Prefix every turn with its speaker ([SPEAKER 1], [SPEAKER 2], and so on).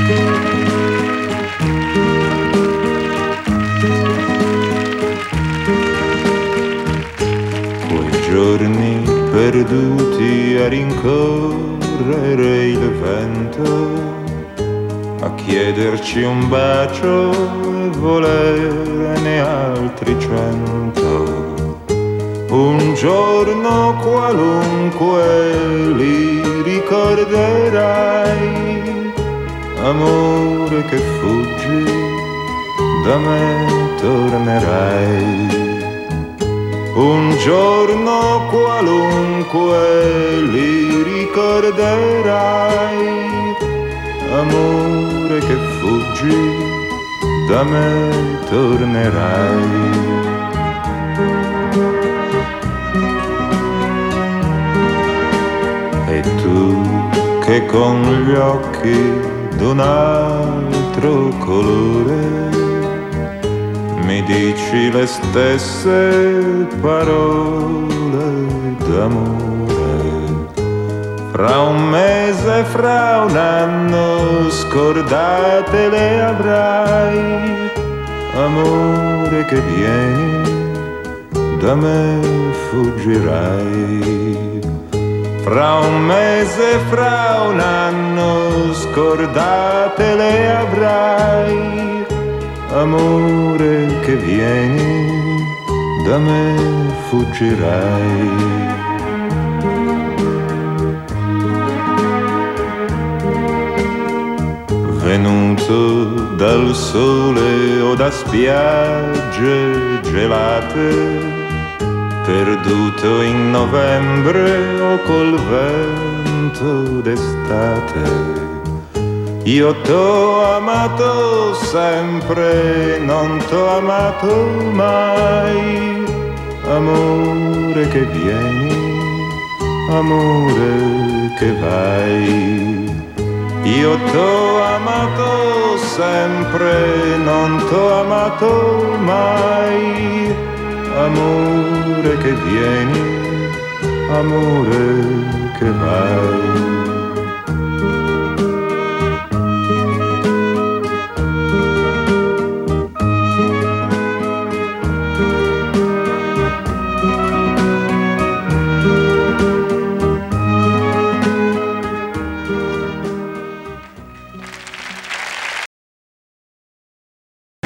[SPEAKER 1] Giorni perduti a rincorrere il vento, a chiederci un bacio e volerne altri 100. Un giorno qualunque li ricorderai, amore che fuggi, da me tornerai. Un giorno qualunque li ricorderai, amore che fuggi, da me tornerai. E tu che con gli occhi d'un altro colore mi dici le stesse parole d'amore. Fra un mese, fra un anno, scordate le avrai, amore che vieni, da me fuggirai. Fra un mese, fra un anno, scordate le avrai, amore che vieni, da me fuggirai. Venuto dal sole o da spiagge gelate, perduto in novembre o col vento d'estate, io t'ho amato sempre, non t'ho amato mai, amore che vieni, amore che vai. Io t'ho amato sempre, non t'ho amato mai, amore che vieni, amore che vai.